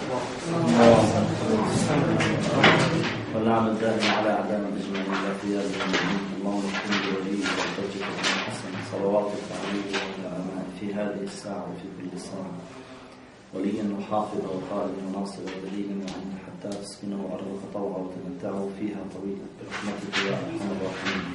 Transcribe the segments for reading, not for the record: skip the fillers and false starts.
والنعم الدائم على أعدام الأجمعين لا خيار اللهم اكرم بوليه وتوجه حسن صلواتك عليه في هذه الساعة وفي كل ساعة وليا وحافظا وقائدا وناصرا ودليلا وعنا حتى تسكنه أرضك طوعا وتمتعه فيها طويلا برحمتك يا أرحم الراحمين.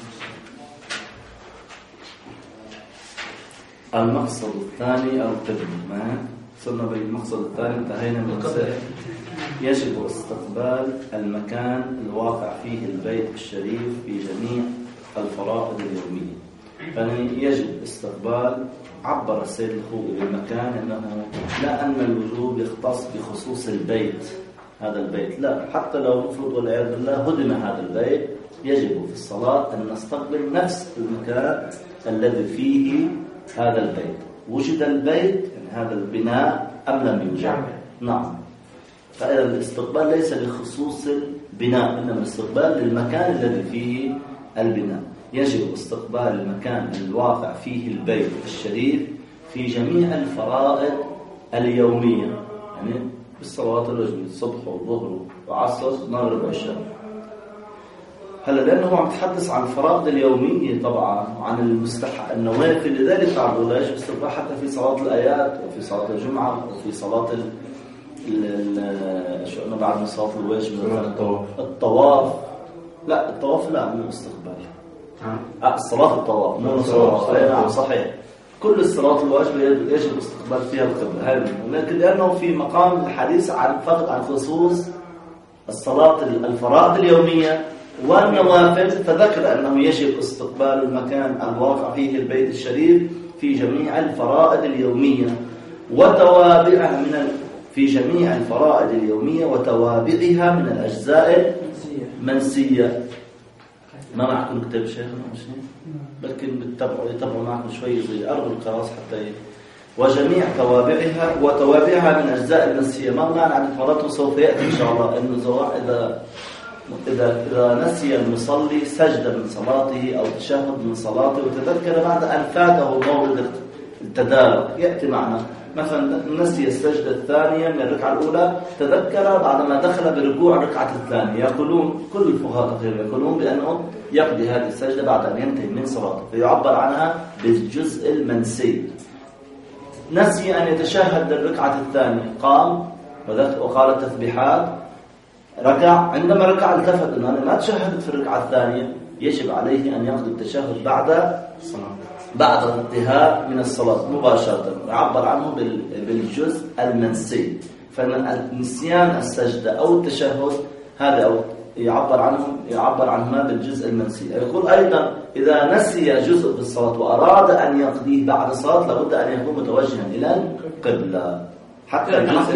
المقصد الثاني القبلة. ما صرنا بالمقصد الثاني، انتهينا من المسائل. يجب استقبال المكان الواقع فيه البيت الشريف في جميع الفرائض اليومية. يعني يجب استقبال، عبر السيد الخوئي بالمكان أنه لا أن الوجوب يختص بخصوص البيت، هذا البيت لا، حتى لو نفرض والعياذ بالله هدم هذا البيت يجب في الصلاة أن نستقبل نفس المكان الذي فيه هذا البيت. وجد البيت يعني هذا البناء أم لم يوجد؟ نعم. فإذا الاستقبال ليس لخصوص البناء، إنما الاستقبال للمكان الذي فيه البناء. يجب استقبال المكان الواقع فيه البيت الشريف في جميع الفرائض اليومية، يعني بالصلوات الوجبية الصبح والظهر وعصر مغرب وعشاء. هلا لأنه عم يتحدث عن الفرائض اليومية طبعا وعن النوافل، لذلك تعرضوا لا يجب استقبال حتى في صلاة الآيات وفي صلاة الجمعة وفي صلاة شو قلنا بعد من صلاة الواجب الطواف. لا الطواف لا مو استقبال. الصلاة الطواف مو الصلاة. نعم صحيح. كل الصلاة الواجبة يجب استقبال فيها القبلة، لكن لأنه في مقام الحديث عن فقط عن خصوص الصلاة الفرائض اليومية والنوافل، فذكر أنه يجب استقبال المكان الواقع فيه البيت الشريف في جميع الفرائض اليومية وتوابعها في جميع الفرائض اليومية وتوابعها من الأجزاء المنسية. ما معكم كتاب شيخنا ماشي؟ لكن يتبعوا معكم شوي زي أرض القراص حتى وجميع توابعها من أجزاء المنسية. ما معنى عدة مرات وسوف يأتي إن شاء الله إنه إذا نسي المصلي سجدة من صلاته أو تشهد من صلاته وتذكر بعد أن فاته موعد التدارك يأتي معنا. مثلا نسي السجدة الثانية من الركعة الأولى، تذكر بعدما دخل بركوع الركعة الثانية. يقولون كل الفقهاء تقريبا يقولون بأنه يقضي هذه السجدة بعد أن ينتهي من صلاته، فيعبر عنها بالجزء المنسي. نسي أن يتشهد للركعة الثانية، قام وقال التسبيحات، ركع، عندما ركع التفت أنه أنا ما تشهدت في الركعة الثانية، يجب عليه أن يقضي التشهد بعد الانتهاء من الصلاة مباشرة. يعبر عنه بالجزء المنسي. فنسيان السجدة أو التشهد هذا أو يعبر عنهما بالجزء المنسي. يقول أيضا إذا نسي جزء بالصلاة وأراد أن يقضيه بعد الصلاة لابد أن يكون متوجها إلى القبلة. حتى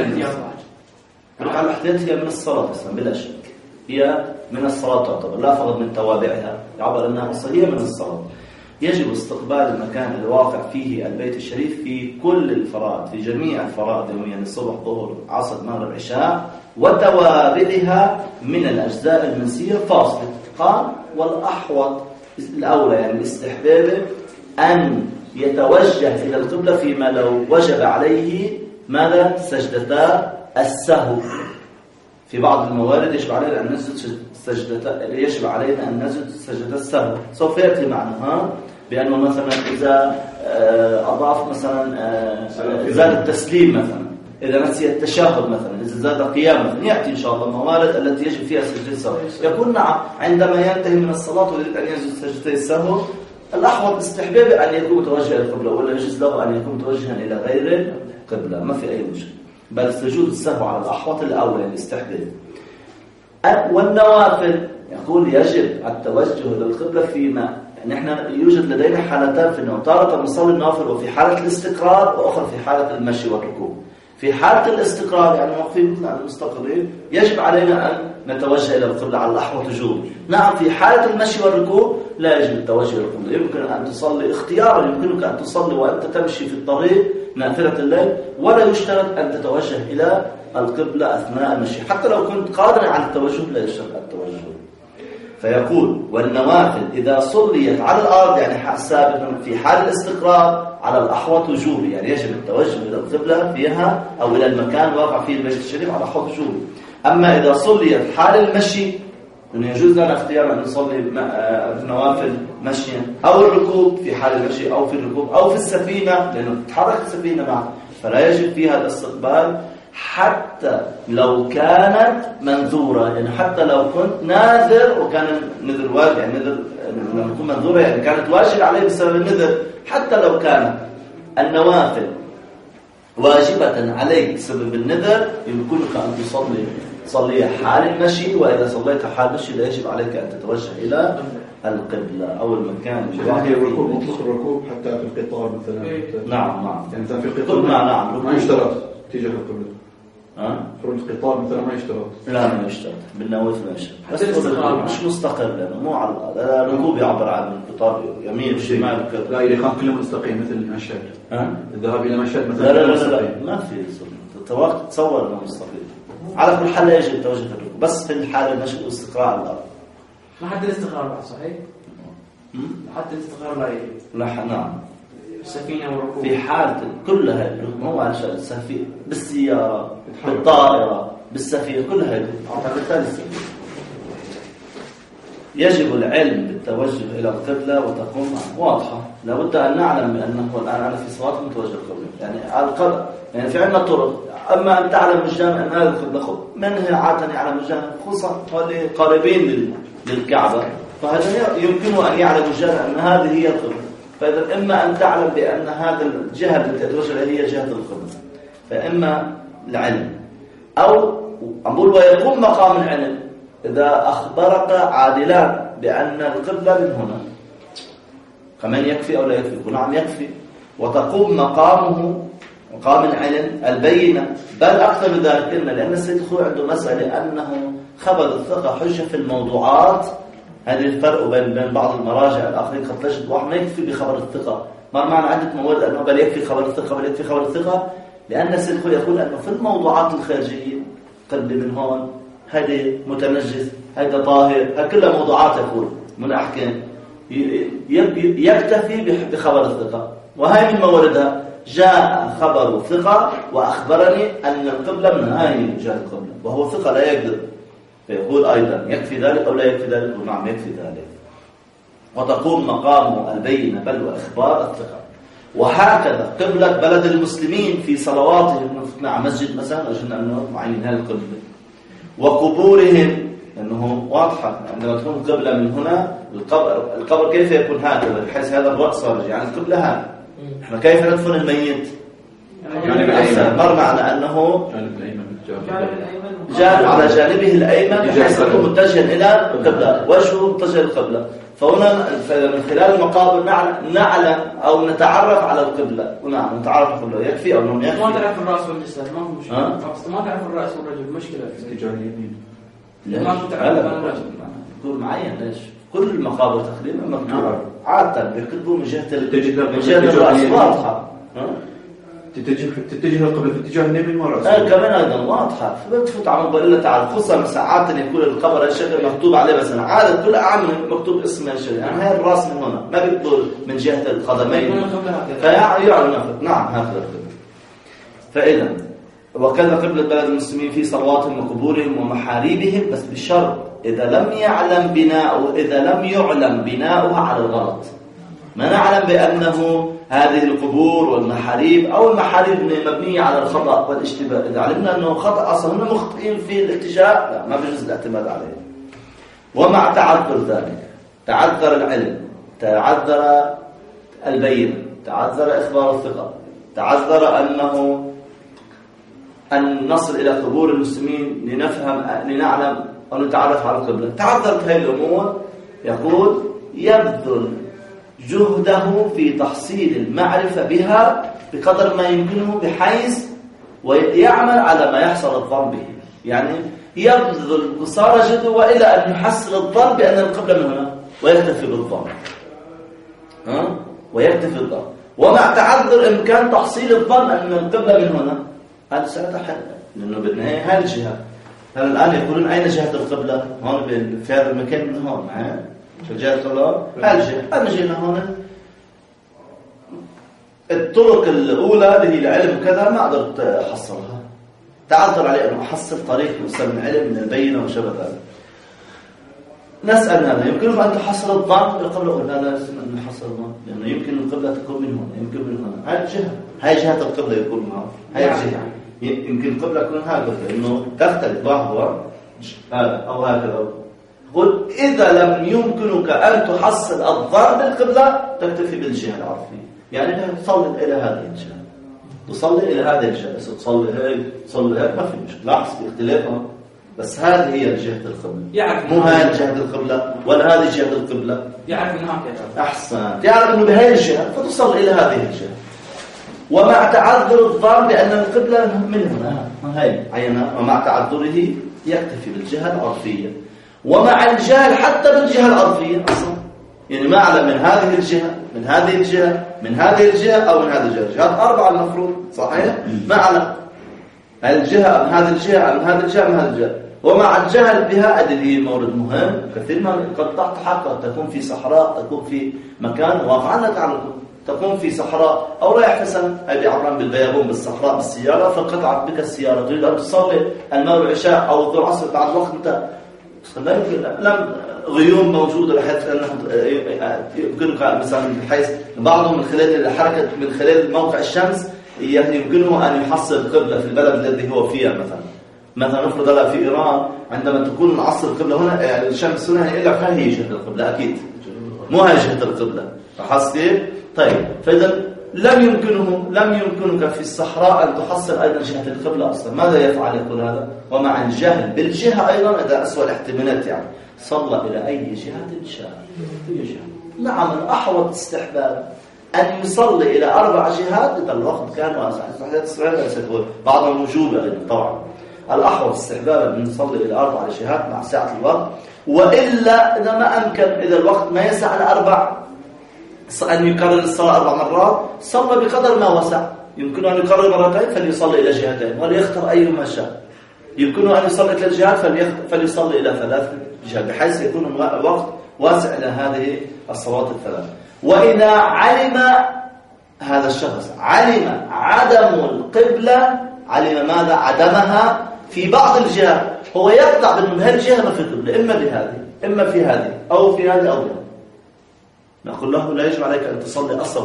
ركعة الاحتياط هي من الصلاة بلا شك، هي من الصلاة تعتبر، لا فقط من توابعها، يعبر أنها هي من الصلاة. يجب استقبال المكان الواقع فيه البيت الشريف في كل الفرائض، في جميع الفرائض يوميا، الصبح ظهر عصر مغرب عشاء وتوابعها من الأجزاء المنسية فاصلة. قال والأحوط الأولى يعني الاستحباب أن يتوجه إلى القبلة فيما لو وجب عليه ماذا؟ سجدتا السهو. في بعض الموارد يجب علينا أن نسجد سجدة السهو. سوف يأتي معنا بأنه مثلا إذا أضاف مثلا زاد التسليم مثلا، إذا نسي التشهد مثلا، إذا زاد قيام مثلا، يأتي إن شاء الله الموارد التي يجب فيها سجدة السهو. يقول نعم عندما ينتهي من الصلاة ويريد أن يسجد سجدة السهو الأحوط استحباب أن يكون متوجها إلى القبلة، ولا يجوز له أن يكون متوجها إلى غير القبلة، ما في أي مشكلة، بل سجود السهو على الأحوط الأول الاستحباب. والنوافل يقول يجب التوجه للقبلة فيما نحن يوجد لدينا حالتان في النوم، تارة نصلي النوافل وفي حالة الاستقرار وأخرى في حالة المشي والركوب. في حالة الاستقرار يعني واقفين مثل المستقرين يجب علينا أن نتوجه إلى القبلة على الأحوط وجوبا. نعم في حالة المشي والركوب لا يجب التوجه إلى القبلة، يمكن أن تصلي اختيارا، يمكنك أن تصلي وأنت تمشي في الطريق نافلة الليل، ولا يشترط أن تتوجه إلى القبلة أثناء المشي، حتى لو كنت قادرا على التوجه لا يشترط التوجه. فيقول والنوافل إذا صليت على الأرض يعني سابقا في حال الاستقرار على الأحوط وجوبي، يعني يجب التوجه إلى القبلة فيها أو إلى المكان واقع فيه البيت الشريف على أحوط وجوبي. أما إذا صليت حال المشي إنه يجوز لنا اختيار أن نصلي النوافل مشيا أو الركوب في حال المشي أو في الركوب أو في السفينة لأنه تتحرك السفينة معه، فلا يجب فيها الاستقبال حتى لو كانت منذورة، يعني حتى لو كنت ناذر وكان النذر واجب، يعني نذر لما تكون منذورة يعني كانت واجب عليه بسبب النذر، حتى لو كانت النوافل واجبة عليك بسبب النذر يمكنك أن تصلي حال المشي، وإذا صليت حال المشي لا يجب عليك أن تتوجه إلى القبلة أو المكان. يعني الركوب مطلق الركوب حتى في القطار مثلا. نعم يعني في القطار نعم ما يشترط تجاه القبلة. خروج القطار مثلا ما يشترط. لا ما يشترط، بالنوافل ما يشترط، بس مش مستقر لأنه مو على الركوب يعبر عن القطار يمين وشمال كذا. لا إذا كان كله مستقيم مثل المشهد. الذهاب إلى مشهد مثلا. لا ما في تصور أنه مستقيم. على كل حال لا يجب التوجه في الركوب، بس في الحالة المشي والاستقرار على الأرض. ما حتى الاستقرار بعد صحيح؟ حتى الاستقرار لا يجب. لا نعم. السفينة والركوب. في حالة كلها مو على شأن السفينة، بالسيارة، بالطائرة، بالسفينة كلها يجب العلم بالتوجه إلى القبلة وتقوم واضحة. لابد أن نعلم بأنه الآن أنا في صلاة متوجه القبلة، يعني على القبلة يعني في عندنا طرق. أما أن تعلم مجانا أن هذا القبلة منها عادة يعلم مجانا خصوصا هذه قريبين للكعبة، فهذا يمكنه أن يعلم مجانا أن هذه هي القبلة. فإذا إما أن تعلم بأن هذا الجهة التي تتوجه إليها هي جهة القبلة، فإما العلم أو أقول ويقوم مقام العلم إذا أخبرك عادلان بأن القبلة من هنا، كمان يكفي أو لا يكفي؟ نعم يكفي. وتقوم مقامه مقام العلم البينة، بل أكثر من ذلك لأن السيد الخوي عنده مسألة أنه خبر الثقة حجة في الموضوعات. هذا الفرق بين بعض المراجع الآخرين قد تجد واحد ما يكفي بخبر الثقة، ما معنى عدة موارد أنه بل يكفي خبر الثقة بل يكفي خبر الثقة، لأن السيد الخوي يقول أنه في الموضوعات الخارجية قد من هون هذا متنجس هذا طاهر، هذه كلها موضوعات يقول من أحكام يكتفي بخبر الثقة، وهي من مواردها جاء خبر ثقة وأخبرني أن القبلة من هاي جهة القبلة وهو ثقة لا يكذب، فيقول أيضا يكفي ذلك أو لا يكفي ذلك؟ نعم يكفي ذلك. وتقوم مقام البينة بل وإخبار الثقة. وهكذا قبلة بلد المسلمين في صلواتهم، مع مسجد مثلا أجلنا أنه معين هذه القبلة، وقبورهم أنه واضحة عندما تكون قبلة من هنا القبر كيف يكون هكذا بحيث هذا الرأس خارج، يعني القبلة هذا احنا كيف ندفن الميت؟ مر معنا أنه جانب على جانبه الأيمن بحيث يكون متجها إلى القبلة، وجهه متجه للقبلة. فهنا من خلال المقابر نعلم أو نتعرف على القبلة، ونعم نتعرف على القبلة يكفي أو نعم يكفي. ما تعرف الرأس والجسد ما هو مشكلة، ما تعرف الرأس والرجل مشكلة في اتجاه اليمين. ما تعرف الرجل يكون معين ليش؟ كل المقابر تقريبا مكتوبة عادة بيكتبوا من جهة الرأس واضحة. تتجه القبلة في اتجاه اليمين والرأس. كمان أيضا واضحة. فبتفوت على موبايل تعال خصوصا مساعات يكون القبر الشكل مكتوب عليه مثلا عادة كل أعمل مكتوب اسم الشيء، يعني هاي الرأس من هنا ما بيكتبوا من جهة القدمين فيعلم نعم هكذا القبلة. فإذا وكذا قبلة بلد المسلمين في صلواتهم وقبورهم ومحاريبهم، بس بالشرط إذا لم يعلم بناؤها على الغلط. ما نعلم بأنه هذه القبور والمحاريب أو المحاريب مبنية على الخطأ والاشتباه، إذا علمنا أنه خطأ أصلا هم مخطئين في الاتجاه لا ما بيجوز الاعتماد عليه. ومع تعذر ذلك تعذر العلم، تعذر البينة، تعذر إخبار الثقة، تعذر أنه أن نصل إلى قبور المسلمين لنعلم أو نتعرف على القبلة، تعذرت هذه الأمور، يقول يبذل جهده في تحصيل المعرفة بها بقدر ما يمكنه بحيث ويعمل على ما يحصل الظن به، يعني يبذل قصارى جهده وإلى أن يحصل الظن بأن القبلة من هنا ويكتفي بالظن ويكتفي الظن، ومع تعذر إمكان تحصيل الظن أن القبلة من هنا هذا ساعتها حل، لأنه بالنهاية هذه الجهة هلا الآن يقولون أين جهة القبلة؟ هون في هذا المكان من هون في جهة القبلة هالجهة. أنا جينا هون الطرق الأولى اللي هي العلم وكذا ما قدرت أحصلها، تعذر علي أن أحصل طريق يوصل من العلم من البينة وشبه ذلك. نسأل هذا يمكنكم أن تحصلوا الضغط القبلة؟ لا لازم أن نحصل الضغط لأنه يمكن القبلة تكون من هنا، يمكن من هنا. هاي الجهة، هاي جهة القبلة يكون معه، هاي الجهة يمكن القبلة تكون هكذا لأنه تختلف بعضها أو هكذا. قل إذا لم يمكنك أن تحصل الضغط بالقبلة تكتفي بالجهة العرفية، يعني تصلي إلى هذه الجهة، تصلي إلى هذه الجهة، تصلي هيك تصلي هيك ما في مشكلة، لاحظ باختلافها، بس هذه هي جهة القبلة، مو هذه جهة القبلة ولا هذه جهة القبلة. يعرف انها أحسن، يعرف إنه بهذه الجهة فتصلي إلى هذه الجهة، ومع تعذر الظن بأن القبلة من هنا هاي عينها، ومع تعذره يكتفي بالجهة العرفية، ومع الجهل حتى بالجهة العرفية أصلا، يعني ما أعلم من هذه الجهة من هذه الجهة من هذه الجهة أو من هذه الجهة، جهات أربعة المفروض صحيح؟ ما أعلم الجهة من هذه الجهة من هذه الجهة من هذه الجهة، ومع الجهل بها أدري مورد مهم كثير ما قد تحقق تكون في صحراء، تكون في مكان واقعا تعرفون، تكون في صحراء أو رايح مثلا أبي عبران بالبيابون بالصحراء بالسيارة، فانقطعت بك السيارة تريد أن تصلي المغرب العشاء أو الظهر العصر بعد وقت أنت لا يمكن لم غيوم موجودة بحيث أنه يمكنك مثلا بحيث بعضهم من خلال الحركة من خلال موقع الشمس يمكنه أن يحصل القبلة في البلد الذي هو فيها. مثلا نفرض هلا في إيران عندما تكون العصر القبلة هنا يعني الشمس هنا إلا هي جهة القبلة أكيد مو هي جهة القبلة، لاحظت كيف؟ طيب فإذا لم يمكنك في الصحراء أن تحصل أيضا جهة القبلة أصلا، ماذا يفعل يقول هذا؟ ومع الجهل بالجهة أيضا إذا أسوأ الاحتمالات يعني صلى إلى أي جهة شاء. نعم الأحوط استحباب أن يصلي إلى 4 جهات إذا الوقت كان واسع، بعضهم وجوب أيضا طبعا. الأحوط استحبابا أن نصلي إلى 4 جهات مع ساعة الوقت، وإلا إذا ما أمكن إذا الوقت ما يسع الأربع أن يكرر الصلاة 4 مرات صلى بقدر ما وسع. يمكن أن يكرر مرتين فليصلي إلى جهتين وليختار أيهما شاء. يمكن أن يصلي إلى الجهات فليصلي إلى 3 جهات بحيث يكون الوقت واسع إلى هذه الصلوات الثلاث. وإذا علم هذا الشخص علم عدم القبلة، علم ماذا؟ عدمها في بعض الجهات، هو يقطع بأن هذه الجهة ما في قبلة، إما بهذه إما في هذه أو في هذه أو بهذه، نقول له لا يجب عليك أن تصلي أصلا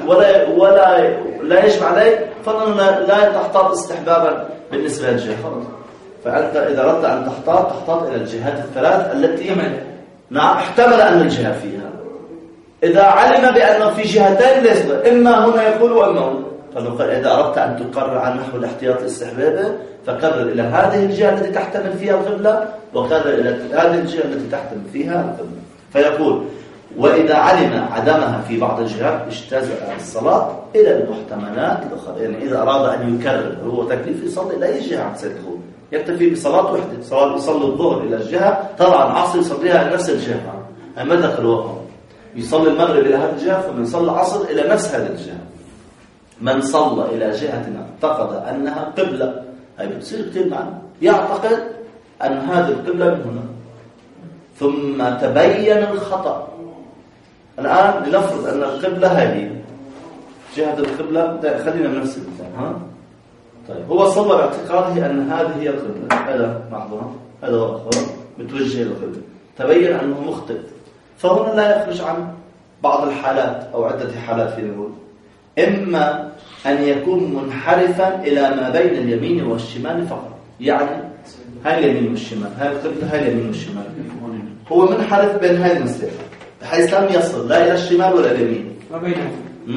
ولا لا يجب عليك، فإننا لا تحتاط استحبابا بالنسبة للجهة. فأنت إذا أردت أن تحتاط إلى الجهات الثلاث التي نعم احتمل أن الجهة فيها. إذا علم بأنه في جهتين ليس إما هنا يقول وإما هنا، فنقول إذا أردت أن تقرر عن نحو الاحتياط الاستحبابي فقرر إلى هذه الجهة التي تحتمل فيها القبلة وقرر إلى هذه الجهة التي تحتمل فيها القبلة. فيقول وإذا علم عدمها في بعض الجهات اجتزأ الصلاة إلى المحتملات الأخرى. يعني إذا أراد أن يكرر هو تكليف يصلي إلى أي جهة سيدخل، يكتفي بصلاة وحدة، صلاة يصلي الظهر إلى الجهة، طبعا العصر يصليها إلى نفس الجهة، أما دخل وقت يصلي المغرب إلى هذه الجهة فمن صلى العصر إلى نفس هذه الجهة. من صلى إلى جهة اعتقد أنها قبلة، هي بتصير كثير معنى، يعتقد أن هذه القبلة من هنا ثم تبين الخطأ. الآن لنفرض أن القبلة هذه جهة القبلة، خلينا بنفس المثال طيب هو صلى باعتقاده أن هذه هي القبلة، هذا معظم هذا هو متوجه إلى القبلة، تبين أنه مخطئ، فهنا لا يخرج عن بعض الحالات أو عدة حالات في نقول، إما أن يكون منحرفا إلى ما بين اليمين والشمال فقط، يعني هاي اليمين والشمال، هاي القبلة هاي اليمين والشمال، هو منحرف بين هاي المسافة بحيث لم يصل لا إلى الشمال ولا اليمين، ما بينهم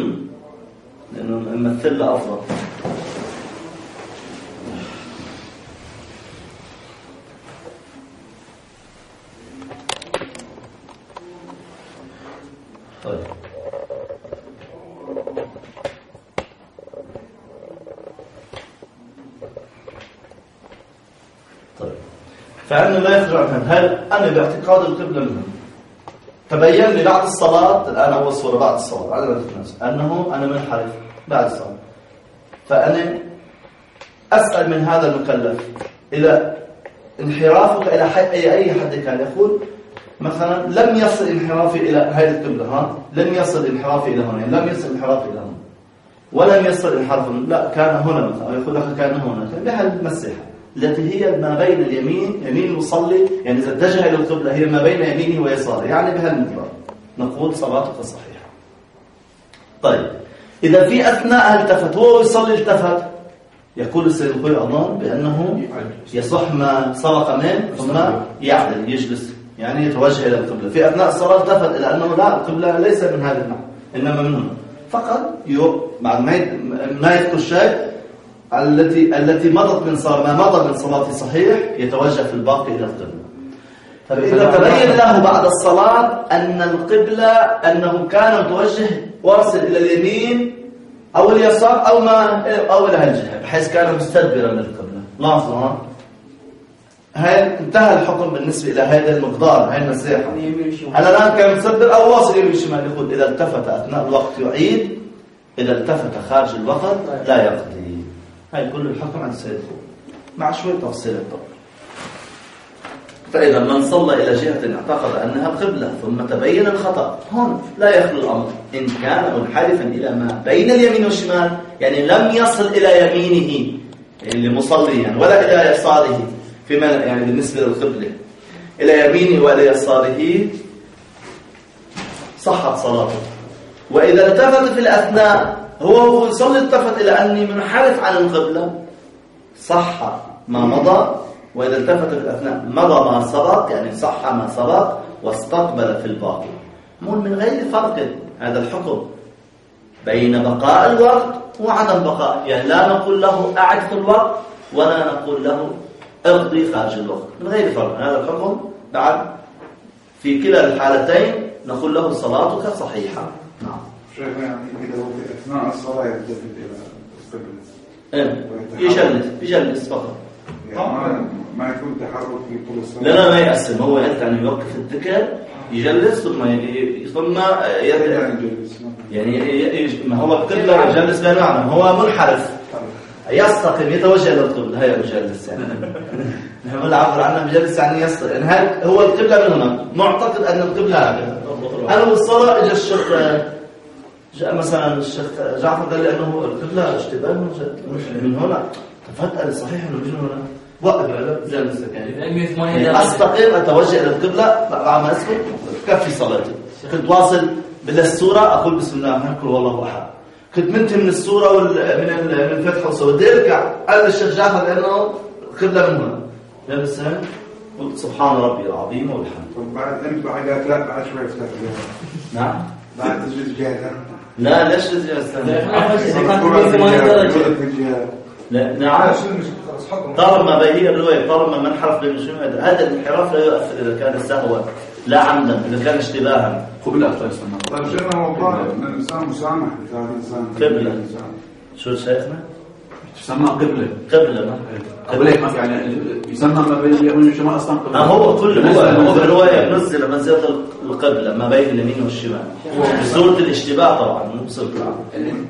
لأنه مثل له أفضل. طيب فأنه لا يخرج عنها. هل أنا باعتقاد القبلة منه تبين لي بعد الصلاة، الآن أول صورة بعد الصلاة أنا أنه أنا منحرف بعد الصلاة، فأنا أسأل من هذا المكلف إلى انحرافك إلى أي حد كان. يقول مثلا لم يصل انحرافي إلى هذه القبلة، لم يصل انحرافي إلى هنا، لم يصل انحرافي إلى هنا، ولم يصل انحرافي، لا كان هنا مثلا، يقول لك كان هنا، بهالمساحة التي هي ما بين اليمين، يمين المصلي، يعني إذا اتجه إلى القبلة هي ما بين يمينه ويساره، يعني بهالمقدار نقول صلاتك صحيحة. طيب إذا في أثناء التفت هو يصلي التفت، يقول السيد الخوي أظن بأنه يصح ما سبق منه ثم يعدل يجلس، يعني يتوجه إلى القبلة في أثناء الصلاة التفت إلى أنه لا القبلة ليس من هذا النحو إنما من هنا فقط. بعد ما يذكر الشيء التي مضت من صلاة ما مضى من صلاة صحيح يتوجه في الباقي إلى القبلة. فإذا تبين له بعد الصلاة أن القبلة أنه كان متوجه واصل إلى اليمين أو اليسار أو إلى هالجهة بحيث كان مستدبرا للقبلة، لاحظوا هاي انتهى الحكم بالنسبة إلى هذا المقدار، هاي المساحة. هلا الآن كان مستدبر أو واصل يمين شمال، يقول إذا التفت أثناء الوقت يعيد، إذا التفت خارج الوقت لا يقضي. هاي كل الحكم عن السيد الخوي مع شوية تفصيل الطبع. فإذا من صلى إلى جهة اعتقد أنها القبلة ثم تبين الخطأ، هون لا يخلو الأمر إن كان منحرفا إلى ما بين اليمين والشمال، يعني لم يصل إلى يمينه اللي مصليا ولا إلى يساره، فيما يعني بالنسبة للقبلة إلى يمينه وإلى يساره صحت صلاته. وإذا التفت في الأثناء هو يصلي التفت إلى أني منحرف عن القبلة صح ما مضى، وإذا التفت في الأثناء مضى ما سبق، يعني صح ما سبق واستقبل في الباقي. من غير فرق هذا الحكم بين بقاء الوقت وعدم بقاء، يعني لا نقول له أعد في الوقت ولا نقول له اقضي خارج الوقت، من غير فرق. هذا الحكم بعد في كلا الحالتين نقول له صلاتك صحيحة. نعم. شيخنا يعني إذا هو في أثناء الصلاة يلتفت إلى القبلة يجلس فقط، يعني ما يكون تحرك في طول الصلاة. لا ما يقسم، هو يعني يوقف الذكر يجلس ثم يعني ما هو القبلة يجلس لا معنى، هو منحرف يستقيم يتوجه إلى القبلة، هي مجلس يعني نحن نعبر عنه مجلس يعني يستقيم، يعني هذا هو القبلة من هنا، معتقد أن القبلة هذا. أنا بالصلاة إجا الشيخ جاء مثلا الشيخ جعفر قال لي أنه القبلة اشتباه من هنا، فاتقل صحيح أنه من هنا وقف على جلسك يعني أستقيم أتوجه إلى القبلة بعد ما أسكت كفي صلاتي. كنت واصل بالسورة أقول بسم الله نقول والله أحد، كنت منتهي من السورة من الفتح وسويت اركع، قال الشيخ جعفر لأنه القبلة من هنا جلس قلت سبحان ربي العظيم والحمد. طب بعد أنت بعد لا بعد شوي افتح الجهة. نعم. بعد تجلس جهة. لا ليش تجلس؟ لا نعم. طالما هي الرواية طالما من انحرف بالمشهد هذا الانحراف لا يؤثر إذا كان سهوا لا عمدا، إذا كان اشتباها قبل أخطاء السنة. طيب شيخنا موضوع أن الإنسان مسامح لهذا الإنسان قبلة. شو شيخنا؟ تسمى قبلة. قبلة قبلة يعني يسمى ما بين اليمين والشمال أصلا قبلة. هو كل هو بالرواية نزل منزلة القبلة ما بين اليمين والشمال بصورة الاشتباه طبعا مو بصورة العام.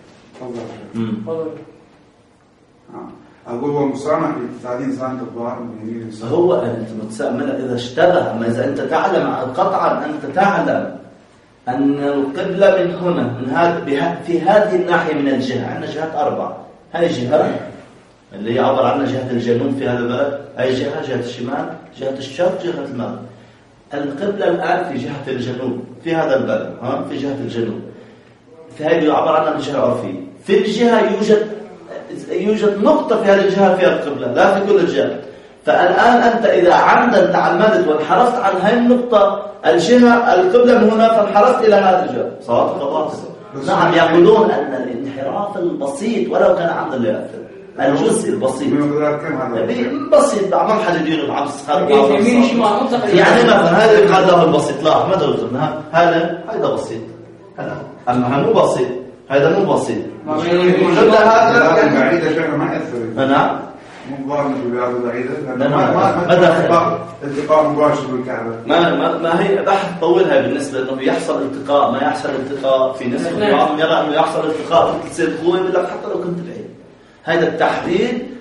أقول هو مسامح لتعديل إنسان الظاهر من يمين الإنسان. هو أنت متسامح إذا اشتبه، أما إذا أنت تعلم قطعا أنت تعلم أن القبلة من هنا من هذا في هذه الناحية من الجهة، عندنا جهات 4، هاي جهة اللي يعبر عنها جهة الجنوب في هذا البلد، هاي جهة الشمال، جهة الشرق، جهة المغرب. القبلة الآن في جهة الجنوب في هذا البلد، في جهة الجنوب، في هذه يعبر عنها الجهة العرفية. في الجهة يوجد نقطة في هذه الجهة فيها القبلة، لا في كل الجهة. فالآن أنت إذا عمدا تعمدت وانحرفت عن هذه النقطة الجهة القبلة من هنا فانحرفت إلى هذه الجهة صلاتك باطلة. نعم يقولون أن الانحراف البسيط ولو كان عمدا لا يؤثر، الجزء البسيط بسيط بعض حديدين وبعض الصخر يعني مثلا هذا يقال له البسيط، لا ما قلنا هذا بسيط، أما مو بسيط، هذا مو بسيط. هذا بعيدة شيء ما يأثر. نعم. مقارنة بالرياضة بعيدة. ما التقاء مباشر بالكعبة. ما هي بحث طولها بالنسبة إنه يحصل التقاء ما يحصل التقاء في نسبة بعض يرى إنه يحصل التقاء تصير قوي يقول لك حتى لو كنت بعيد. هذا التحديد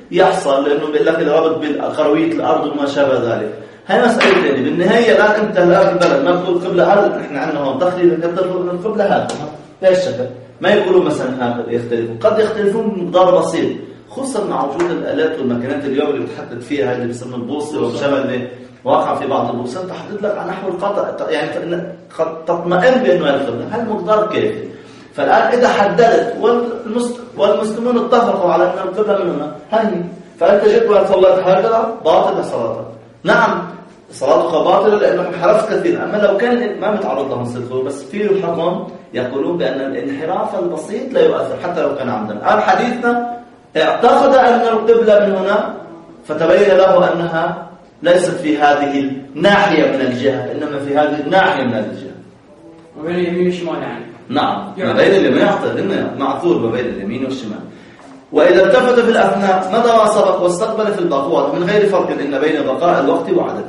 يحصل، لأنه بيقول لك الربط بالخروية الأرض وما شابه ذلك. هاي مسألة ثانية. بالنهاية لا أنت لا في البلد ما بتقول قبلة هذا، إحنا عندنا هون تقريبا يقدروا القبلة هذا بهالشكل، ما يقولوا مثلا هكذا، يختلفون، قد يختلفون بمقدار بسيط، خصوصا مع وجود الآلات والماكينات اليوم اللي بتحدد فيها اللي بيسمى البوصلة والشمل اللي واقع في بعض البوصلات تحدد لك على نحو القطع، يعني تطمئن بأنه هي القبلة، هالمقدار كافي. فالآن إذا حددت والمسلمون اتفقوا على أن القبلة من هنا هاي، فأنت جئت وصليت هكذا باطل صلاتك. نعم صلاتك باطلة لأنك انحرفت كثير. أما لو كان ما متعرض لهم صدقه، بس في الحكم يقولون بأن الانحراف البسيط لا يؤثر حتى لو كان عمدا. الآن حديثنا اعتقد أن القبلة من هنا، فتبين له أنها ليست في هذه الناحية من الجهة، إنما في هذه الناحية من الجهة، وبين اليمين والشمال يعني. نعم ما بين اليمين معذور ما بين اليمين والشمال. وإذا التفت في الأثناء مضى وسبق واستقبل في البقوة من غير فرق إن بين بقاء الوقت وعدده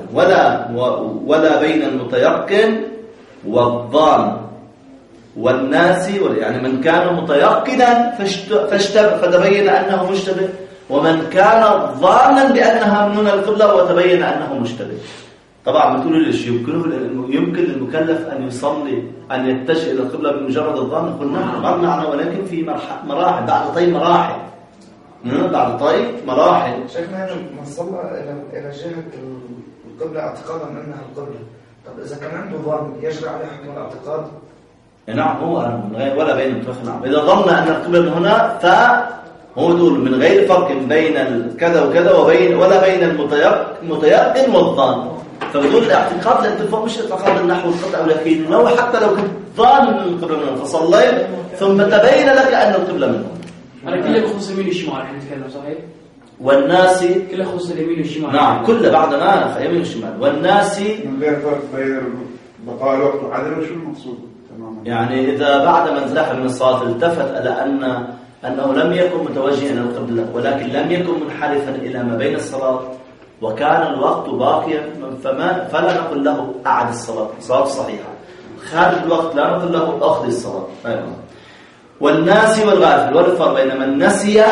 ولا بين المتيقن والظان والناس، يعني من كان متيقنا فتبين أنه مشتبه، ومن كان ظانا بأنها من القبلة وتبين أنه مشتبه. طبعا بتقولوا ليش يمكن للمكلف أن يصلي أن يتجه إلى القبلة بمجرد الظن؟ نقول نعم ما معنى، ولكن في مراحل، بعد طي مراحل، بعد طي مراحل. شيخنا من صلى إلى جهة القبلة اعتقادا أنها القبلة، طب إذا كان عنده ظن يجري عليه حكم الاعتقاد؟ نعم هو من غير ولا بين المتوخى. نعم إذا ظن أن القبلة من هنا فهو يقول من غير فرق بين كذا وكذا ولا بين المتيقن والظان. فبدون الاعتقاد الانتفاع مش اعتقاد النحو القطع أو اليقين، لو حتى لو كنت ظان من القبلة منه فصليت ثم تبين لك أن القبلة منه. هذا كله بخصوص اليمين والشمال احنا نتكلم صحيح؟ والناس كله بخصوص اليمين والشمال. نعم كله بعد ما اليمين والشمال. والناس من غير فرق بين بقاء الوقت وعدمه، شو المقصود تماما؟ يعني إذا بعد ما انزلح من الصلاة التفت إلى أنه لم يكن متوجها إلى القبلة، ولكن لم يكن منحرفا إلى ما بين الصلاة وكان الوقت باقيا، فلا نقول له أعد الصلاة، صلاة صحيحة. خارج الوقت لا نقول له أخذ الصلاة. أيضا والناس والغافل، والفرق بين من نسي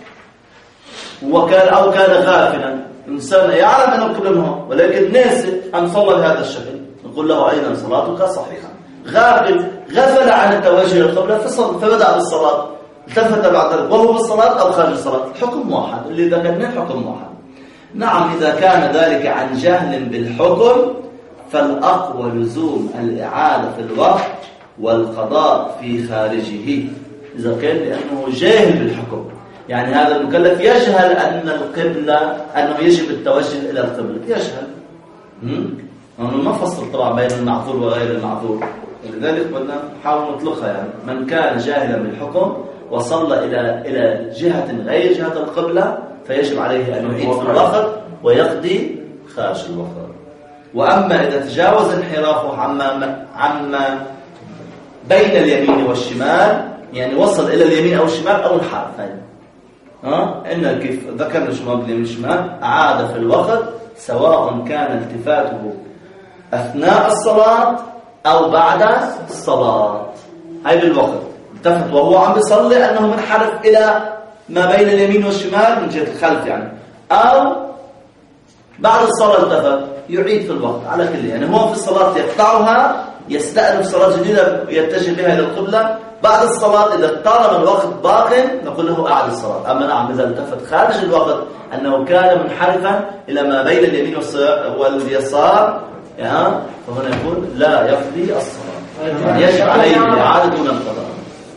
أو كان غافلا. إنسان يعلم أن القبلة منه ولكن ناسي أن صلى بهذا الشكل، نقول له أيضا صلاتك صحيحة. غفل عن التوجه إلى القبلة فبدأ بالصلاة، التفت بعد ذلك وهو بالصلاة أو خارج الصلاة، الحكم واحد، اللي ذكرناه حكم واحد. نعم إذا كان ذلك عن جهل بالحكم فالأقوى لزوم الإعادة في الوقت والقضاء في خارجه، إذا كان لأنه جاهل بالحكم، يعني هذا المكلف يجهل أن القبلة أنه يجب التوجه إلى القبلة، يجهل. ما فصل طبعا بين المعذور وغير المعذور، ولذلك بدنا نحاول نطلقها. يعني من كان جاهلا بالحكم وصلى إلى جهة غير جهة القبلة فيجب عليه أن يعيد في الوقت ويقضي خارج الوقت. وأما إذا تجاوز انحرافه عما بين اليمين والشمال، يعني وصل إلى اليمين أو الشمال أو انحرف، إن كيف ذكرنا شو ما باليمين والشمال، أعاد في الوقت سواء كان التفاته أثناء الصلاة أو بعد الصلاة. هاي بالوقت التفت وهو عم بيصلي أنه منحرف إلى ما بين اليمين والشمال من جهة الخلف يعني، أو بعد الصلاة التفت يعيد في الوقت على كل. يعني هو في الصلاة يقطعها يستأنف صلاة جديدة يتجه بها إلى القبلة، بعد الصلاة إذا طالما الوقت باق نقول له أعد الصلاة. أما نعم إذا التفت خارج الوقت أنه كان منحرفا إلى ما بين اليمين واليسار فهنا يقول لا يقضي الصلاة، يجب عليه الإعادة دون القضاء.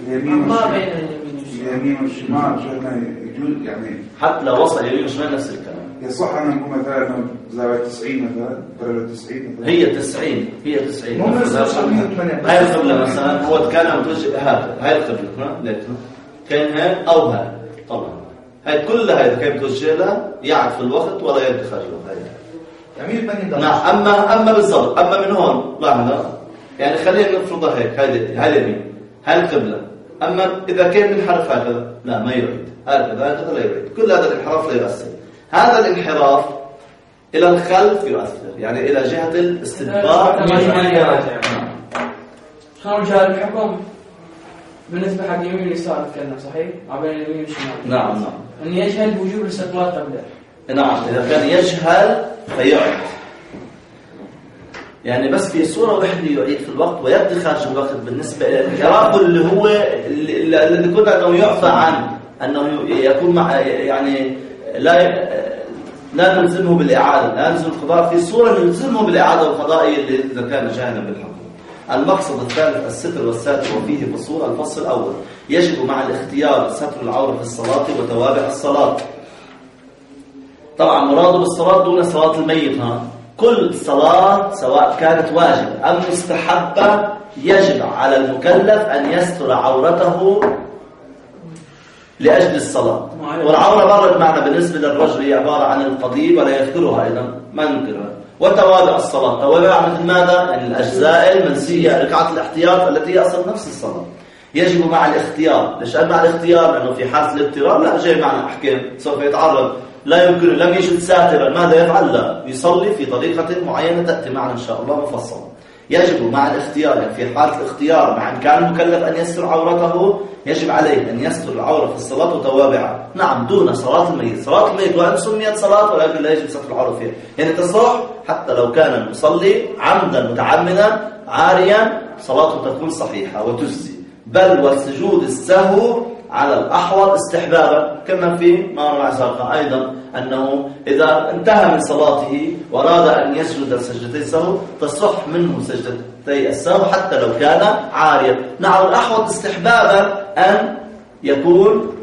اليمين والشمال يجوز يعني حتى لو وصل اليمين والشمال نفس الكلام. يصح أن نقول مثلا زاوية 90 مثلا، درجة 90 مثلا. هي 90 هاي القبلة مثلا، هو كان متوجه هاي القبلة كان هاي أو هاي، طبعا هاي كلها هاي كان متوجه لها يعد في الوقت ولا يد خارج الوقت. نعم أما بالضبط، أما من هون لاحظ، يعني خلينا نفرضها هيك، هاي اليمين هاي القبلة. أما إذا كان منحرف هكذا لا ما يعيد، هكذا لا يعيد، كل هذا الانحراف لا يؤثر. هذا الانحراف إلى الخلف يؤثر، يعني إلى جهة الاستدبار. شلون جاء الحكم بالنسبة حق يمين ويسار نتكلم صحيح؟ ما بين اليمين والشمال. نعم. أن يجهل بوجوب الاستقلال قبله. نعم، إذا كان يجهل فيعد. يعني بس في صورة واحدة يعيد في الوقت ويبدي خارج الوقت بالنسبة للانحراف اللي هو اللي كنا أنه يعفى عنه، أنه يكون مع يعني لا نلزمه بالإعادة، لا نلزم القضاء في صورة نلزمه بالإعادة والقضاء اللي إذا كان جاهلا بالحكم. المقصد الثالث الستر والساتر، وفيه فصول. الفصل الأول: يجب مع الاختيار ستر العورة في الصلاة وتوابع الصلاة. طبعا مراده بالصلاة دون صلاة الميت. كل صلاة سواء كانت واجب أم مستحبة يجب على المكلف أن يستر عورته لأجل الصلاة. والعورة مرت معنا بالنسبة للرجل هي عبارة عن القضيب ولا يذكرها أيضا، ما ننكرها. وتوابع الصلاة، توابع مثل ماذا؟ يعني الأجزاء المنسية، ركعة الاحتياط التي هي أصل نفس الصلاة. يجب مع الاختيار. ليش قال مع الاختيار؟ لأنه في حالة الاضطرار لا جاي معنا أحكام، سوف يتعرض لا يمكن، لم يجد ساترا ماذا يفعل؟ لا يصلي في طريقة معينة تأتي معنا إن شاء الله مفصلا. يجب مع الاختيار، يعني في حالة الاختيار مع إمكان المكلف أن يستر عورته يجب عليه أن يستر العورة في الصلاة وتوابعها. نعم، دون صلاة الميت. صلاة الميت وأن سميت صلاة ولكن لا يجب ستر العورة فيها، يعني تصح حتى لو كان المصلي عمدا متعمدا عاريا صلاته تكون صحيحة وتجزي. بل والسجود السهو على الأحوط استحبابا، كما في ما مع سابقا أيضا أنه إذا انتهى من صلاته وأراد أن يسجد سجدتي السهو تصح منه سجدتي السهو حتى لو كان عاريا. نعم، الأحوط استحبابا أن يكون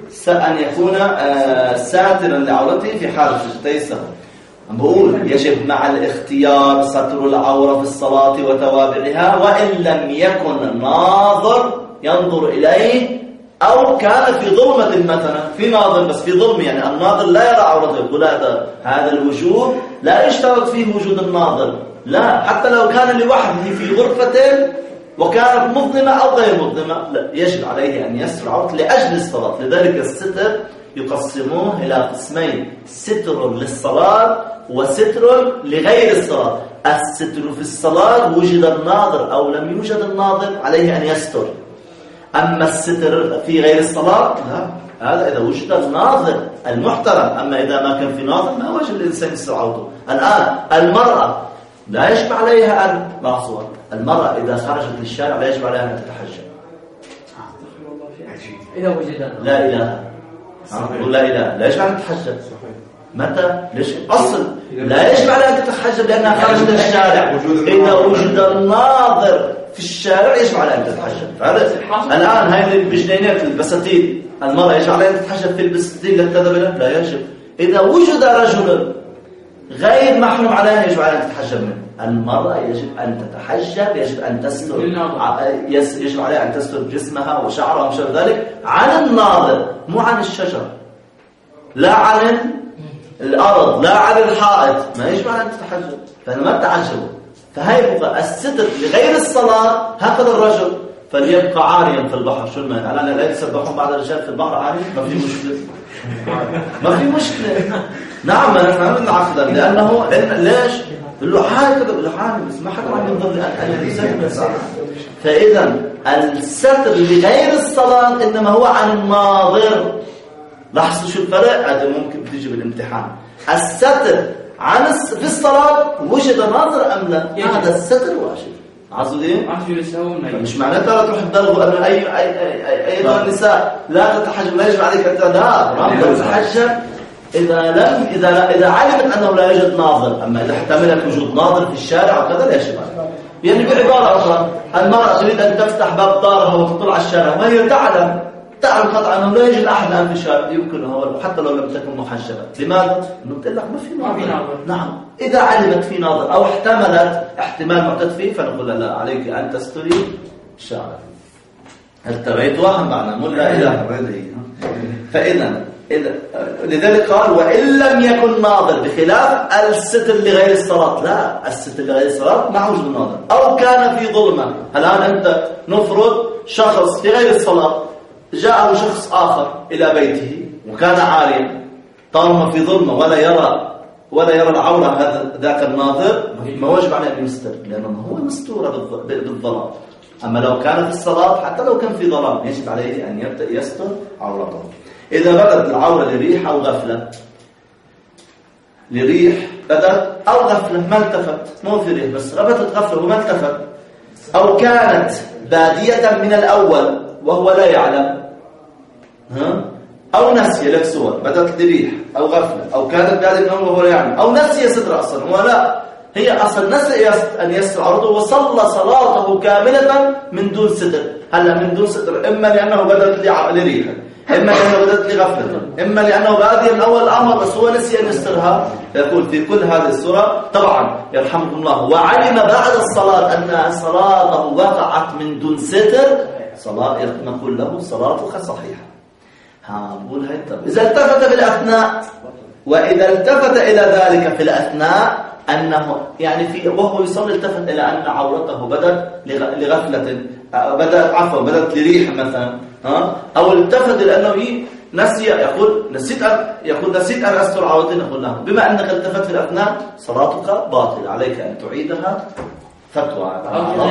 ساترا لعورته في حال سجدتي السهو. بقول يجب مع الاختيار ستر العورة في الصلاة وتوابعها، وإن لم يكن الناظر ينظر إليه أو كان في ظلمة مثلا، في ناظر بس في ظلم، يعني الناظر لا يرى عورته، يقول هذا الوجود لا يشترط فيه وجود الناظر، لا، حتى لو كان لوحده في غرفة وكانت مظلمة أو غير مظلمة، لا، يجب عليه أن يستر عورته لأجل الصلاة. لذلك الستر يقسموه إلى قسمين: ستر للصلاة وستر لغير الصلاة. الستر في الصلاة وجد الناظر أو لم يوجد الناظر عليه أن يستر. أما الستر في غير الصلاة لا، هذا إذا وجد الناظر المحترم. أما إذا ما كان في ناظر ما وجد الإنسان يستر عورته. الآن المرأة لا يجب عليها أن لاحظوا، المرأة إذا خرجت للشارع لا يجب عليها أن تتحجب. إذا وجد لا إله لا إله لا يجب عليها أن تتحجب. متى؟ ليش؟ أصل لا يجب عليها أن تتحجب لأنها خرجت للشارع. إذا وجد الناظر في الشارع يجب عليها أن تتحجب. الآن هاي البجنينات البساتين، المرأة يجب عليها أن تتحجب في البساتين التي تذهب لها؟ لا يجب. إذا وجد رجل غير محرم عليها يجب عليها أن تتحجب منه. المرأة يجب أن تتحجب، يجب أن تستر، يجب عليها أن تستر جسمها وشعرها وما شابه ذلك عن الناظر، مو عن الشجر، لا عن الأرض، لا عن الحائط، ما يجب عليها أن تتحجب. فأنا ما تتحجبوا. فهي بقى الستر لغير الصلاة. هكذا الرجل فليبقى عاريا في البحر، شو المانع؟ الآن لا يتسبحون بعض الرجال في البحر عاريا، ما في مشكلة، ما في مشكلة. نعم، أنا نعقد لأنه ليش؟ يقول له حاجة كذا، له حاجة بس ما حدا عم ينظر أن الإنسان. فإذا الستر لغير الصلاة إنما هو عن الناظر. لاحظوا شو الفرق؟ هذا ممكن بتيجي بالامتحان. الستر في الصلاة وجد ناظر أم لا؟ هذا الستر واجب. عزودين؟ مش معناتها لا تروح تبلغوا أن أيضا النساء لا تتحجب، لا يجب عليك أن تتحجب إذا علمت أنه لا يوجد ناظر. أما إذا احتملت وجود ناظر في الشارع وكذا لا يجب عليك. يعني بعبارة أخرى، المرأة تريد أن تفتح باب دارها وتطلع على الشارع وهي تعلم قطعا أنه لا يوجد أحد الآن في الشارع، يمكنها حتى لو لم تكن محجبة. لماذا؟ أنه قلت لك ما في ناظر. نعم، إذا علمت في ناظر أو احتملت احتمال معتد فيه فنقول لا، عليك أن تستري شعرك. هل تريت واحد معنا؟ مو لا إله فإذا لذلك قال وإن لم يكن ناظر، بخلاف الستر لغير الصلاة. لا، الستر لغير الصلاة مع وجود الناظر. أو كان في ظلمة. الآن أنت نفرض شخص في غير الصلاة جاءه شخص آخر إلى بيته وكان عاريا، طالما في ظلمة ولا يرى العورة ذاك الناظر، ما وجب عليه أن يستر، لأنه هو مستور بالظلام. أما لو كان في الصلاة حتى لو كان في ظلام يجب عليه أن يبدأ يستر عورته. إذا بدت العورة لريح أو غفلة، لريح بدت أو غفلة ما التفت، مو في ريح بس بدت غفلة وما التفت، أو كانت بادية من الأول وهو لا يعلم، أو نسي لك صور بدت لريح أو غفلة، أو كانت بادية من الأول وهو لا يعلم، أو نسي ستر أصلا هو لا، هي أصلا نسي أن يستر عورته وصلى صلاته كاملة من دون ستر. هلا من دون ستر إما لأنه بدت لريح، إما لأنه بدت لغفلة، إما لأنه بادية من أول الأمر بس هو نسي أن يسترها. يقول في كل هذه الصورة طبعا يرحمكم الله وعلم بعد الصلاة أن صلاته وقعت من دون ستر، صلاة نقول له صلاتك صحيحة. نقول هاي طب إذا التفت في الأثناء، وإذا التفت إلى ذلك في الأثناء أنه يعني في وهو يصلي التفت إلى أن عورته بدت لغفلة، بدت لريح مثلا، أو التفت لأنه نسي، يقول نسيت أن أستر عورتي، نقول له بما أنك التفت في الأثناء صلاتك باطل، عليك أن تعيدها فتوى.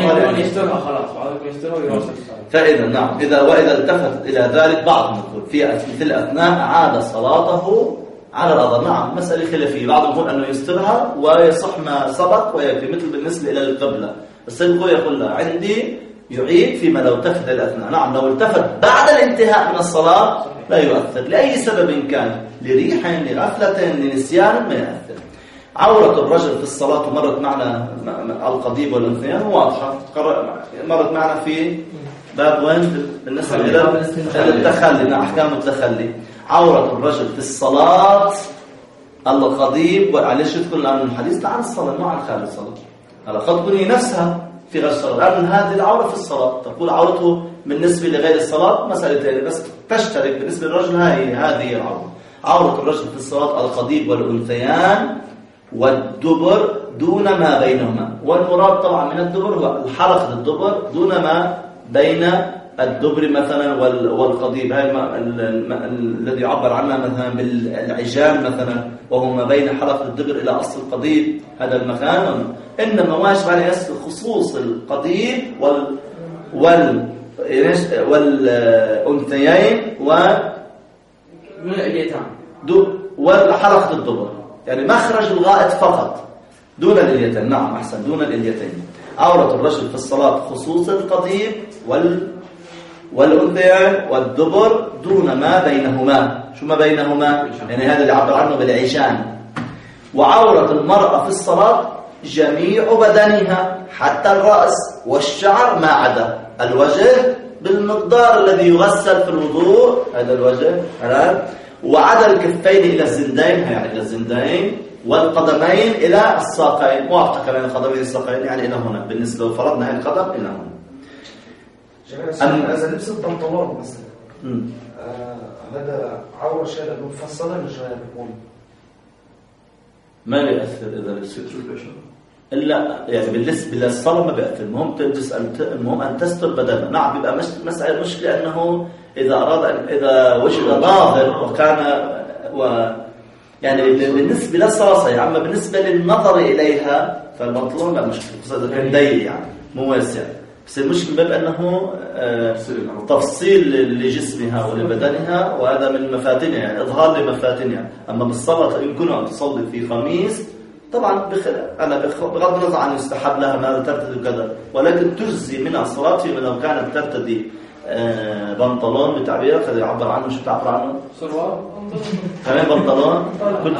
فإذا نعم وإذا التفت إلى ذلك بعضهم يقول في الأثناء أعاد صلاته على الأظهر. نعم مسألة خلافية، بعضهم يقول أنه يسترها ويصح ما سبق ويكفي، مثل بالنسبة إلى القبلة السابق يقول لا عندي يعيد فيما لو التفت الأثناء. نعم لو التفت بعد الانتهاء من الصلاة لا يؤثر لأي سبب كان، لريح لغفلة لنسيان ما يؤثر. عورة الرجل في الصلاة مرت معنا القضيب والأنثيان واضحة، مرت معنا في باب وين بالنسبة إلى التخلي، أحكام التخلي. عورة الرجل في الصلاة القضيب، وعليش تكون الآن الحديث عن الصلاة مو عن خارج الصلاة، على قد تكون نفسها في غير الصلاة، لأن هذه العورة في الصلاة تقول عورته بالنسبة لغير الصلاة مسألة بس تشترك بالنسبة للرجل هذه العورة. عورة الرجل في الصلاة القضيب والأنثيان والدبر دون ما بينهما، والمراد طبعا من الدبر هو الحلقة الدبر دون ما بين الدبر مثلا والقضيب، هاي الذي يعبر عنها مثلا بالعجام مثلا، وهو ما بين حلقة الدبر إلى أصل القضيب، هذا المكان. إنما واجب عليه خصوص القضيب والأنثيين والحلقة الدبر، يعني مخرج الغائط فقط دون الإليتين. نعم أحسن، دون الإليتين. عورة الرجل في الصلاة خصوص القضيب والأنثيين والدبر دون ما بينهما. شو ما بينهما؟ يعني هذا اللي عبر عنه بالعيشان. وعورة المرأة في الصلاة جميع بدنها حتى الرأس والشعر ما عدا الوجه بالمقدار الذي يغسل في الوضوء، هذا الوجه، وعدا الكفين إلى الزندين، يعني إلى الزندين، والقدمين إلى الساقين. واضح كمان القدمين إلى الساقين يعني إلى هنا، بالنسبة لو فرضنا هذه القدم إلى هنا. إذا لبس البنطلون مثلا هذا عورة شيء مفصلة مش بيكون ما يأثر إذا لبست إلا يعني بالنسبة للصلاة ما بيأثر. المهم أن تستر بدنها. نعم بيبقى مسألة مشكلة أنه إذا أراد إذا وجد ظاهر وكان يعني بالنسبة للصلاة صحيح، أما بالنسبة للنظر إليها فالبنطلون لا مشكلة، خصوصا إذا كان ضيق يعني مو واسع. بس المشكلة باب أنه تفصيل لجسمها ولبدنها، وهذا من مفاتنها يعني إظهار لمفاتنها. أما بالصلاة يمكنها أن تصلي في قميص طبعا أنا بغض النظر عن يستحب لها ماذا ترتدي وكذا، ولكن تجزي منها الصلاة فيما لو كانت ترتدي بنطلون بتعبير قد يعبر عنه. شو تعبر عنه؟ سروال كمان بنطلون كل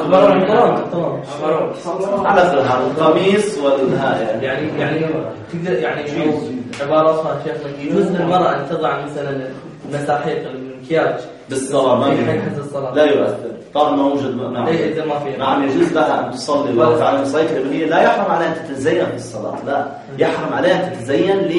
على القميص والها يعني تقدر يعني عبارة أخرى شيخنا يجوز للمرأة أن تضع مثلا مساحيق المكياج بالصلاة ما في الصلاة لا يؤثر طبعا ما موجود. نعم إذا ما في نعم يجوز لها أن تصلي وفعلا صيك، هي لا يحرم عليها أن تتزين في الصلاة، لا يحرم عليها أن تتزين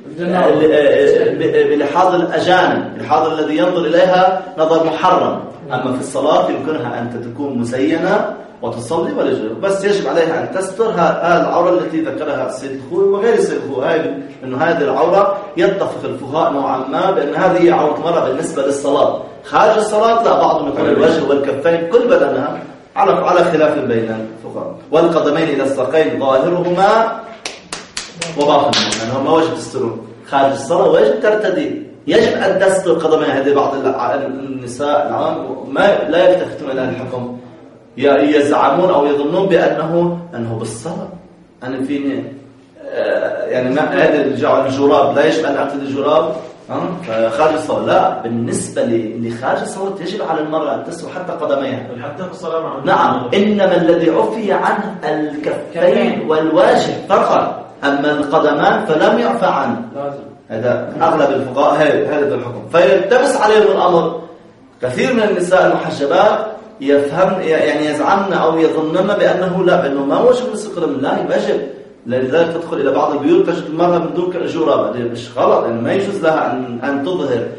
بلحاظ الأجانب، بلحاظ الذي ينظر إليها نظر محرم. أما في الصلاة يمكنها أن تكون مزينة وتصلي ولا يجوز، بس يجب عليها أن تستر هذه العورة التي ذكرها السيد الخوي وغير السيد الخوي، إنه هذه العورة يتفق الفقهاء نوعا ما بأن هذه عورة مرة بالنسبة للصلاة. خارج الصلاة لا، بعضهم يقول الوجه والكفين كل بدنها على خلاف بين الفقهاء. والقدمين إلى الساقين ظاهرهما وباطنهما، يعني ما وجه تسترون خارج الصلاة ويجب ترتدي، يجب أن تستر قدميها. هذه بعض النساء العام لا يلتفتون إلى الحكم، يزعمون أو يظنون أنه بالصلاة أنا فيني يعني ما هذا الجراب لا يجب أن أرتدي الجراب خارج الصلاة. لا، بالنسبة لخارج الصلاة يجب على المرأة أن تستر حتى قدميها حتى في الصلاة. نعم، إنما الذي عفي عنه الكفين والواجه فقط، أما القدمان فلم يعفى عنه. هذا أغلب الفقهاء هذا الحكم، فيلتبس عليهم الأمر. كثير من النساء المحجبات يعني يزعمن أو يظنن بأنه لا، بأنه ما وجب مسح القدم. لا، يجب. لذلك تدخل إلى بعض البيوت تجد المرأة من دون جراب، هذا مش غلط، يعني ما يجوز لها أن تظهر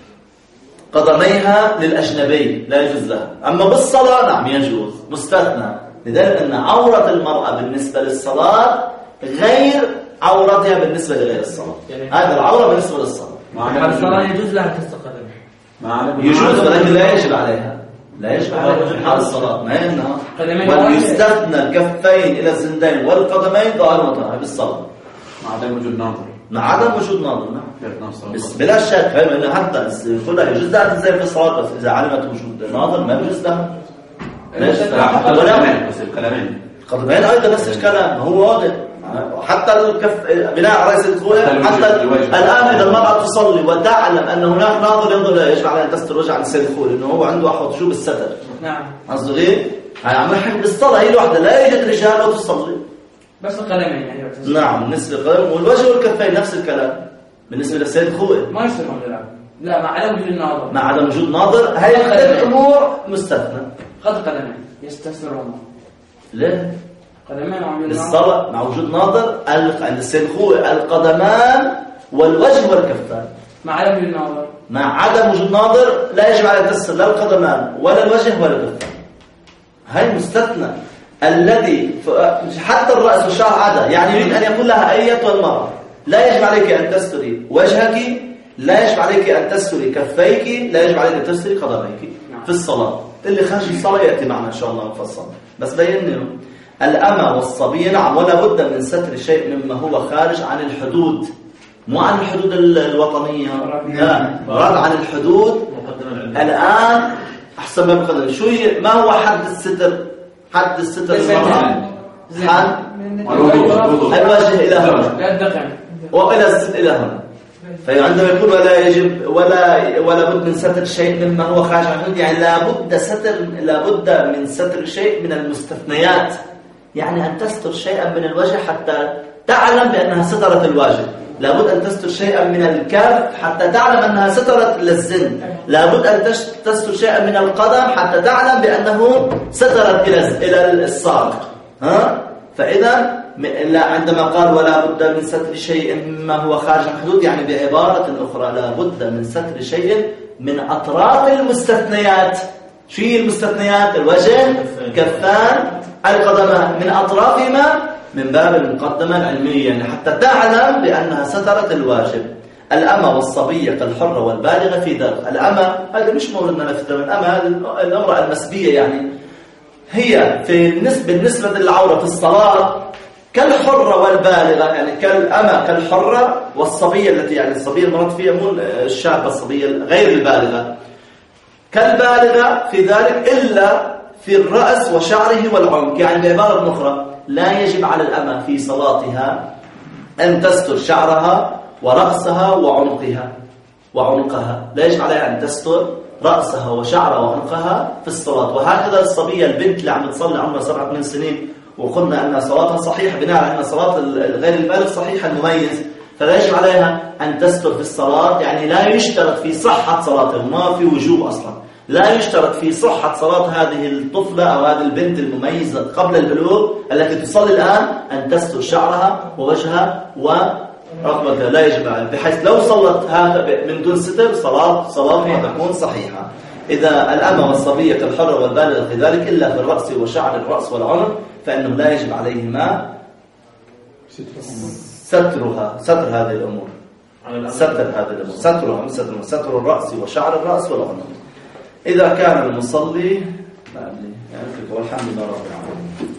قدميها للأجنبي، لا يجوز لها. أما بالصلاة نعم يجوز، مستثنى. لذلك أن عورة المرأة بالنسبة للصلاة غير عورتها بالنسبة لغير الصلاة. هذا العورة بالنسبة للصلاة. مع الصلاة يجوز لها تستر قدمها، يجوز، ولكن لا يجب عليها، لا يجب عليها وجود حال الصلاة. ما يمنع، ويستثنى الكفين إلى الزندين والقدمين ظاهر وطاهر بالصلاة مع عدم وجود ناظر. مع عدم وجود ناظر، بس بلا شك. فإنه حتى كلها يجوز لها تنزل في الصلاة، بس إذا علمت وجود ناظر ما يجوز لها. ليش؟ بس القدمين أيضا نفس الكلام، هو واضح. حتى الكف بناء على رئيس الدولة، حتى الآن إذا المرأة تصلي وتعلم أن هناك ناظر ينظر، يجب عليها أن تستر وجه عن السيد الخولي، لأنه هو عنده حجوب الستر. نعم. قصدي عم نحكي بالصلاة هي الوحدة، لا يوجد رجال وتصلي بس القدمين يعني. نعم، بالنسبة للقدم والوجه والكفين نفس الكلام بالنسبة للسيد الخولي. ما يصير لا، مع عدم وجود الناظر. مع عدم وجود ناظر هي الأمور مستثنى. قد قدمين يستثمرون. ليه؟ قدمين مع وجود الصلاة مع وجود ناظر عند السيد الخوي القدمان والوجه والكفان. مع عدم وجود ناظر، مع عدم وجود ناظر لا يجب على تستر لا القدمان ولا الوجه ولا الكفان. هاي مستثنى. الذي حتى الرأس والشعر عدا، يعني يريد أن يقول لها أيتها المرأة لا يجب عليك أن تستري وجهك، لا يجب عليك أن تستري كفيك، لا يجب عليك أن تستري قدميك في الصلاة. اللي خارج الصلاة يأتي معنا إن شاء الله مفصل، بس بينه الأمة والصبية نعم، ولا بد من ستر شيء مما هو خارج عن الحدود، مو عن الحدود الوطنية، لا، مراد عن الحدود. الآن أحسن ما بقدر شو ما هو حد الستر؟ حد الستر المرأة حد الوجه إلى هنا إلى هنا. فعندما يقول ولا يجب ولا بد من ستر شيء مما هو خارج عن الحدود، يعني لابد من ستر شيء من المستثنيات، يعني أن تستر شيئا من الوجه حتى تعلم بأنها سترت الواجب، لابد أن تستر شيئا من الكف حتى تعلم أنها سترت للزن، لابد أن تستر شيئا من القدم حتى تعلم بأنه سترت إلى الساق. فإذا عندما قال ولا بد من ستر شيء مما هو خارج الحدود، يعني بعبارة أخرى لا بد من ستر شيء من أطراف المستثنيات. شو هي المستثنيات؟ الوجه، كفان، القدمان، من أطرافهما من باب المقدمة العلمية، يعني حتى تعلم بأنها سترت الواجب. الأمة والصبية كالحرة والبالغة في ذلك. الأمة هذا مش موردنا في التمام، الأمة هذه الامرأة المسبية، يعني هي بالنسبة للعورة في الصلاة كالحرة والبالغة، يعني كالأمة كالحرة، والصبية التي يعني الصبية المراد فيها مو الشابة، الصبية غير البالغة كالبالغة في ذلك، إلا في الرأس وشعره والعنق. يعني بعبارة أخرى لا يجب على الأمة في صلاتها أن تستر شعرها ورأسها وعنقها، لا يجب عليها أن تستر رأسها وشعرها وعنقها في الصلاة. وهكذا الصبية البنت اللي عم تصلي عمرها 7 سنين وقلنا أن صلاتها صحيحة بناء على أن صلاة غير البالغ صحيحة المميز، فلا يجب عليها أن تستر في الصلاة. يعني لا يشترط في صحة صلاتها، ما في وجوب أصلا، لا يشترط في صحة صلاة هذه الطفلة أو هذه البنت المميزة قبل البلوغ التي تصلي الآن أن تستر شعرها ووجهها ورقبتها، لا يجب عليها، بحيث لو صلت هذا من دون ستر صلاتها تكون صحيحة. إذا الأمة والصبية كالحرة والبالغة في ذلك إلا في الرأس وشعر الرأس والعنق، فإنه لا يجب عليهما ستر هذه الأمور، ستر الرأس وشعر الرأس والعنق. إذا كان المصلي والحمد لله رب العالمين.